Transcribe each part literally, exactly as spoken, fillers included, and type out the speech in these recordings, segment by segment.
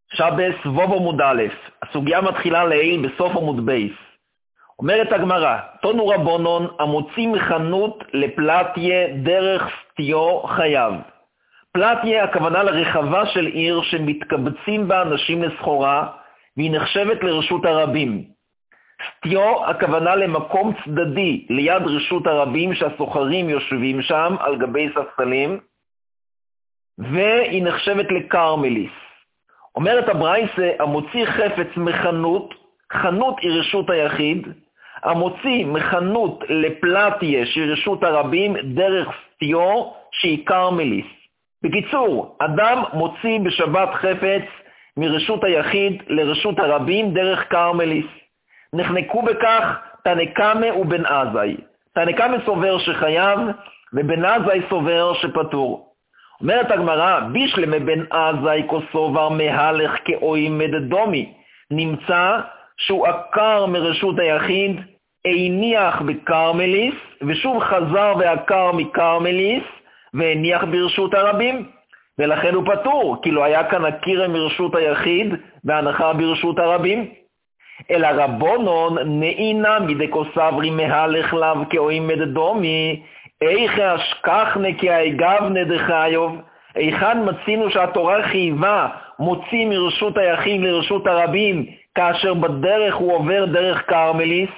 שבס ווב עמוד א', הסוגיה מתחילה לעיל בסוף עמוד בייס. אומרת הגמרא, תונו רבונון המוציא מחנות לפלטיה דרך סטיו חייב. פלטיה הכוונה לרחבה של עיר שמתקבצים בה אנשים לסחורה, והיא נחשבת לרשות הרבים. סטיו הכוונה למקום צדדי ליד רשות הרבים שהסוחרים יושבים שם על גבי ספסלים, והיא נחשבת לקרמליס. אומרת הברייסה, המוציא חפץ מחנות, חנות היא רשות היחיד, המוציא מחנות לפלטיה שהיא רשות הרבים דרך סטיו שהיא קרמליס. בקיצור, אדם מוציא בשבת חפץ מרשות היחיד לרשות הרבים דרך קרמליס. נחנקו בכך תנקמה ובן עזאי. תנקמה סובר שחייב ובן עזאי סובר שפטור. אומרת הגמרא, בישלמה בן עזאי כוסובר מהלך כאוי מדדומי. נמצא שהוא עקר מרשות היחיד, הניח בקרמליס, ושוב חזר ועקר מקרמליס, והניח ברשות הרבים. ולכן הוא פטור, כי לא היה כאן עקירה מרשות היחיד, והנחה ברשות הרבים. אלא רבונון נעינה מדקוסברי מהלך לאו כאוי מדדומי, איך השכחנה כאיגבנה דחיוב, היכן מצינו שהתורה חייבה מוציא מרשות היחיד לרשות הרבים, כאשר בדרך הוא עובר דרך קרמליס?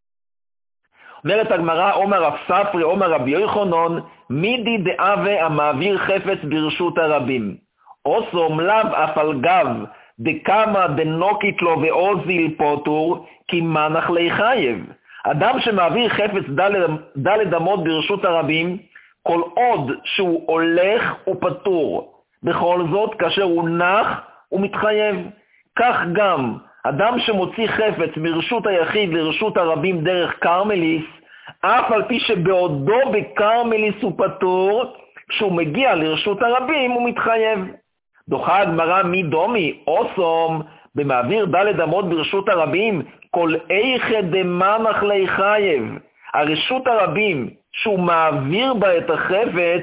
אומרת הגמרא, אומר רב ספרי, אומר רבי יוחנן, מידי דאבה המעביר חפץ ברשות הרבים. אוסום לאו אף על גב, דקמה דנוקית לו ואוזיל פוטור, כי מנח לי חייב. אדם שמעביר חפץ דלת אמות ברשות הרבים, כל עוד שהוא הולך הוא פטור. בכל זאת, כאשר הוא נח הוא מתחייב. כך גם, אדם שמוציא חפץ מרשות היחיד לרשות הרבים דרך קרמליס, אף על פי שבעודו בקרמליס הוא פטור, כשהוא מגיע לרשות הרבים הוא מתחייב. דוחה הגמרא מי דומי, אוסום, במעביר דלת אמות ברשות הרבים, כל איכה דמנח לי חייב. הרשות הרבים שהוא מעביר בה את החפץ,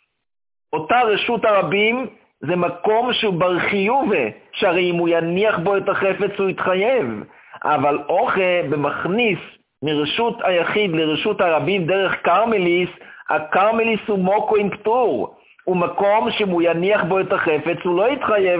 אותה רשות הרבים זה מקום שהוא בר חיובה, שהרי אם הוא יניח בו את החפץ הוא יתחייב. אבל אוכה במכניס מרשות היחיד לרשות הרבים דרך קרמליס, הקרמליס הוא מוקו עם פטור, הוא מקום שאם הוא יניח בו את החפץ הוא לא יתחייב.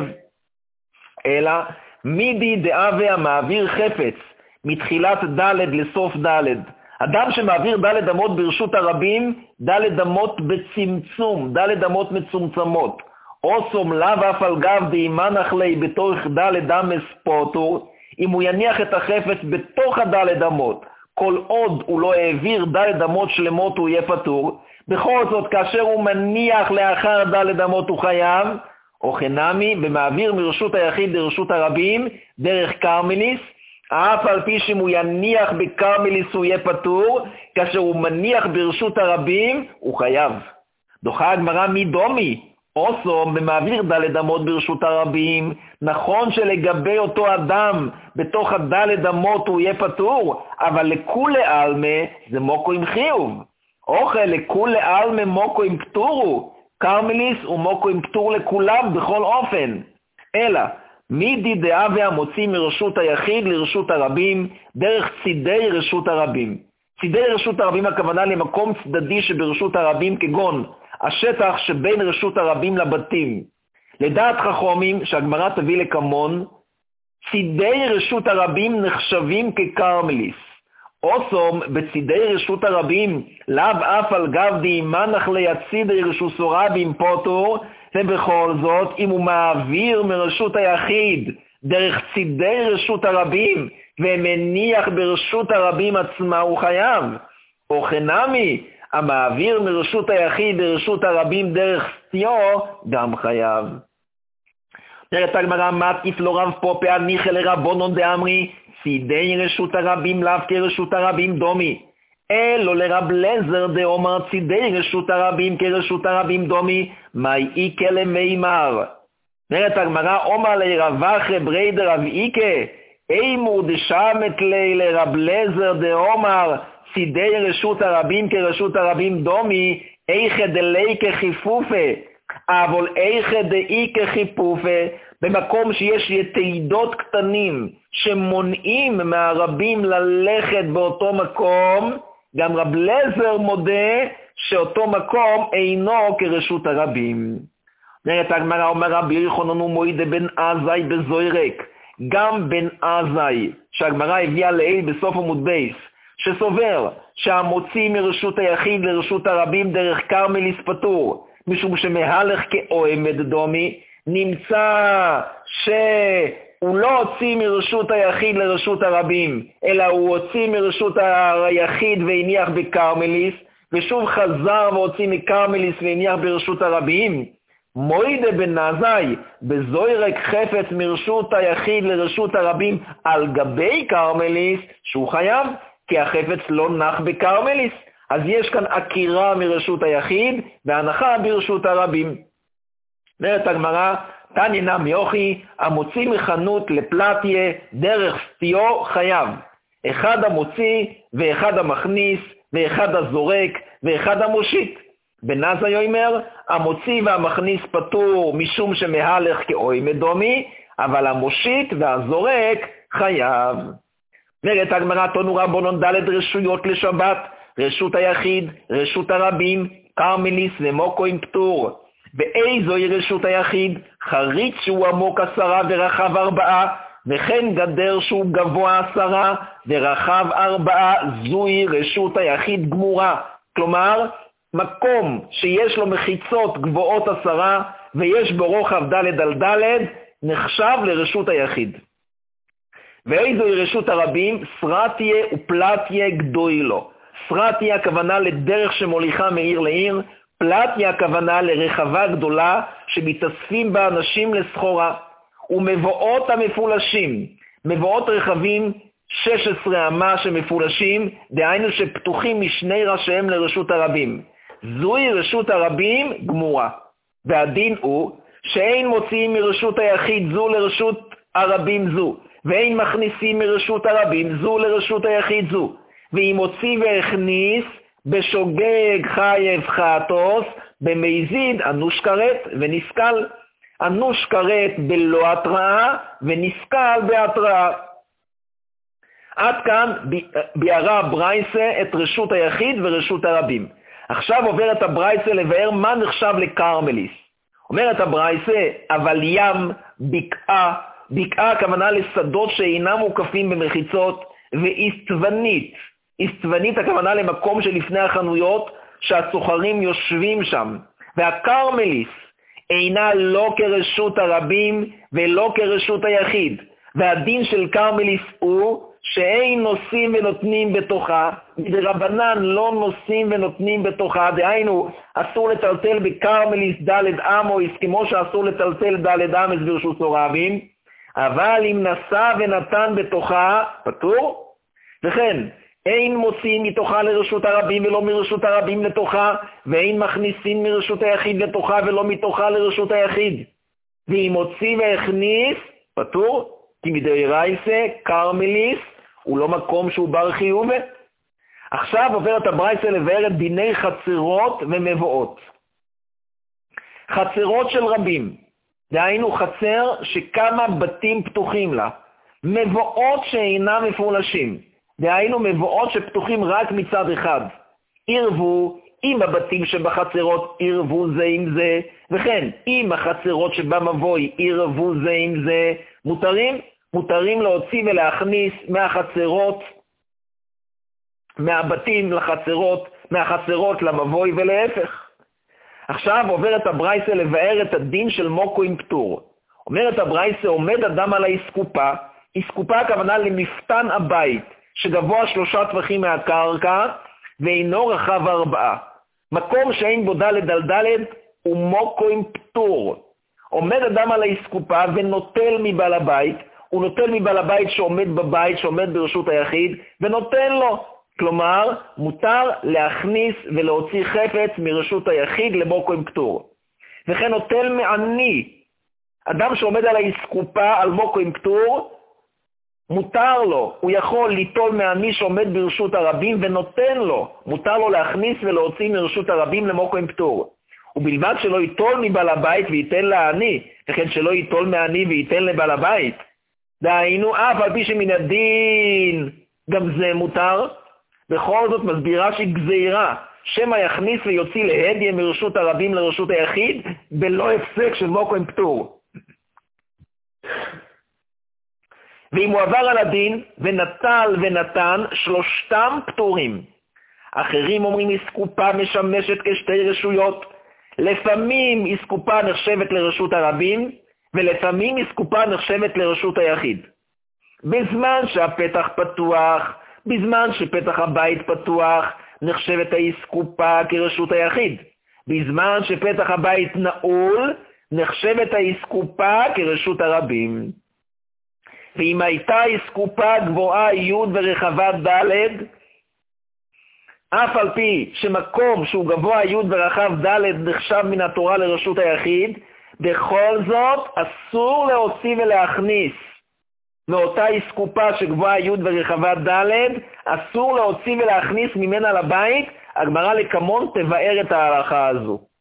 אלא מידי דאבה המעביר חפץ מתחילת ד' לסוף ד'. אדם שמעביר ד' אמות ברשות הרבים, ד' אמות בצמצום, ד' אמות מצומצמות. אוסום לאו אף על גב דאימנח לי בתוך ד' אמס פוטור, אם הוא יניח את החפץ בתוך הד' אמות, כל עוד הוא לא העביר ד' אמות שלמות הוא יהיה פטור. בכל זאת, כאשר הוא מניח לאחר ד' אמות הוא חייב, או חנמי, במעביר מרשות היחיד לרשות הרבים, דרך קרמליס, אף על פי שאם הוא יניח בקרמליס הוא יהיה פטור, כאשר הוא מניח ברשות הרבים הוא חייב. דוחה הגמרא מי דומי, אוסום במעביר ד' אמות ברשות הרבים, נכון שלגבי אותו אדם בתוך הד' אמות הוא יהיה פטור, אבל לכולי עלמא זה מוקו עם חיוב. אוכל לכולי עלמא מוקו עם פטורו, קרמליס הוא מוקו עם פטור לכולם בכל אופן. אלא מידי דאבה המוציא מרשות היחיד לרשות הרבים דרך צידי רשות הרבים. צידי רשות הרבים הכוונה למקום צדדי שברשות הרבים, כגון השטח שבין רשות הרבים לבתים. לדעת חכמים שהגמרא תביא לכמון, צידי רשות הרבים נחשבים כקרמליס. אוסום בצידי רשות הרבים, לאו אף על גב דאימנח ליצידי רשות הרבים פוטור, ובכל זאת אם הוא מעביר מרשות היחיד דרך צידי רשות הרבים ומניח ברשות הרבים עצמה הוא חייב. או חנמי, המעביר מרשות היחיד לרשות הרבים דרך סטיו גם חייב. אומרת הגמרא, מתקיף לא רב פופה הניחא לרבונון דאמרי, צידי רשות הרבים לאו כרשות הרבים דומי. אלו לרב לזר דאמר צידי רשות הרבים כרשות הרבים דומי, מאי איקה למימר. אומרת הגמרא, אומר לרבחה ברי דרב איקה, אימו דשמת לי לרב לזר דאמר צידי רשות הרבים כרשות הרבים דומי, איכה דלי כחיפופה. אבל איכא דאי כחיפופה, במקום שיש יתידות קטנים שמונעים מהרבים ללכת באותו מקום, גם רב לזר מודה שאותו מקום אינו כרשות הרבים. נראית הגמרא, אומר רבי יוחנן ומוידה בן עזאי בזוירק, גם בן עזאי, שהגמרא הביאה לעיל בסוף עמוד בייס, שסובר שהמוציא מרשות היחיד לרשות הרבים דרך קרמליס פטור, משום שמהלך כאוהמד דומי, נמצא שהוא לא הוציא מרשות היחיד לרשות הרבים, אלא הוא הוציא מרשות היחיד והניח בקרמליס, ושוב חזר והוציא מקרמליס והניח ברשות הרבים. מוידה בן עזאי בזוירק חפץ מרשות היחיד לרשות הרבים על גבי קרמליס, שהוא חייב, כי החפץ לא נח בקרמליס. אז יש כאן עקירה מרשות היחיד והנחה ברשות הרבים. אומרת הגמרא, תניא נמי יוכי, המוציא מחנות לפלטיה דרך סטיו חייב. אחד המוציא ואחד המכניס ואחד הזורק ואחד המושיט. בן עזאי אומר, המוציא והמכניס פטור משום שמהלך כאוהמד דומי, אבל המושיט והזורק חייב. אומרת הגמרא, תנו רבנן ד' רשויות לשבת, רשות היחיד, רשות הרבים, קרמליס ומוקוים פטור. באיזוהי רשות היחיד? חריץ שהוא עמוק עשרה ורחב ארבעה, וכן גדר שהוא גבוה עשרה ורחב ארבעה, זוהי רשות היחיד גמורה. כלומר, מקום שיש לו מחיצות גבוהות עשרה ויש בו רוחב ד' על ד' נחשב לרשות היחיד. ואיזוהי רשות הרבים? סרטיה ופלטיה גדוילו. סרטיה הכוונה לדרך שמוליכה מעיר לעיר, פלטיה הכוונה לרחבה גדולה שמתאספים בה אנשים לסחורה. ומבואות המפולשים, מבואות רחבים שש עשרה אמה שמפולשים, דהיינו שפתוחים משני ראשיהם לרשות הרבים. זוהי רשות הרבים גמורה. והדין הוא שאין מוציאים מרשות היחיד זו לרשות הרבים זו, ואין מכניסים מרשות הרבים זו לרשות היחיד זו. ואם הוציא והכניס, בשוגג חייב חטוס, במזיד אנוש כרת ונסקל. אנוש כרת בלא התראה ונסקל בהתראה. עד כאן ביארה ברייסה את רשות היחיד ורשות הרבים. עכשיו עוברת הברייסה לבאר מה נחשב לקרמליס. אומרת הברייסה, אבל ים, בקעה, בקעה הכוונה לשדות שאינם מוקפים במחיצות, ואיסטבנית, איסטבנית הכוונה למקום שלפני החנויות שהסוחרים יושבים שם. והקרמליס אינה לא כרשות הרבים ולא כרשות היחיד. והדין של קרמליס הוא שאין נושאים ונותנים בתוכה, מדרבנן לא נושאים ונותנים בתוכה, דהיינו אסור לטלטל בקרמליס ד' אמויס כמו שאסור לטלטל ד' אמס ברשות הרבים, אבל אם נשא ונתן בתוכה פטור. וכן אין מוציאים מתוכה לרשות הרבים ולא מרשות הרבים לתוכה, ואין מכניסים מרשות היחיד לתוכה ולא מתוכה לרשות היחיד. ואם מוציא והכניס פטור, כי מדרייסה קרמליס הוא לא מקום שהוא בר חיוב. עכשיו עוברת הברייסה לבאר את דיני חצרות ומבואות. חצרות של רבים, דהיינו חצר שכמה בתים פתוחים לה. מבואות שאינם מפולשים, דהיינו מבואות שפתוחים רק מצד אחד. ערבו עם הבתים שבחצרות, ערבו זה עם זה, וכן עם החצרות שבמבוי, ערבו זה עם זה. מותרים? מותרים להוציא ולהכניס מהחצרות, מהבתים לחצרות, מהחצרות למבוי ולהפך. עכשיו עוברת הברייסה לבאר את הדין של מוקו עם פטור. אומרת הברייסה, עומד אדם על האסקופה, אסקופה הכוונה למפתן הבית, שגבוה שלושה טווחים מהקרקע, ואינו רחב ארבעה. מקום שאין בו דלת על דלת, הוא מוקו עם פטור. עומד אדם על האסקופה ונוטל מבעל הבית, הוא נוטל מבעל הבית שעומד בבית, שעומד ברשות היחיד, ונותן לו. כלומר, מותר להכניס ולהוציא חפץ מרשות היחיד למוקו עם פטור. וכן נוטל מעני, אדם שעומד על האסקופה, על מוקו עם פטור, מותר לו, הוא יכול ליטול מעני שעומד ברשות הרבים ונותן לו, מותר לו להכניס ולהוציא מרשות הרבים למוקו עם פטור. ובלבד שלא ייטול מבעל הבית וייתן לעני, וכן שלא ייטול מעני וייתן לבעל הבית. דהיינו, אף על פי שמן הדין גם זה מותר, בכל זאת מסבירה שהיא גזירה, שמא יכניס ויוציא להדיה מרשות הרבים לרשות היחיד, בלא הפסק של מוקם פטור. ואם הוא עבר על הדין ונטל ונתן, שלושתם פטורים. אחרים אומרים אסקופה משמשת כשתי רשויות. לפעמים אסקופה נחשבת לרשות הרבים, ולפעמים אסקופה נחשבת לרשות היחיד. בזמן שהפתח פתוח, בזמן שפתח הבית פתוח, נחשבת האסקופה כרשות היחיד. בזמן שפתח הבית נעול, נחשבת האסקופה כרשות הרבים. ואם הייתה אסקופה גבוהה י' ורחבה ד', אף על פי שמקום שהוא גבוה י' ורחב ד' נחשב מן התורה לרשות היחיד, בכל זאת אסור להוציא ולהכניס מאותה אסקופה שגבוהה י' ורחבה ד', אסור להוציא ולהכניס ממנה לבית. הגמרא לקמון תבאר את ההלכה הזו.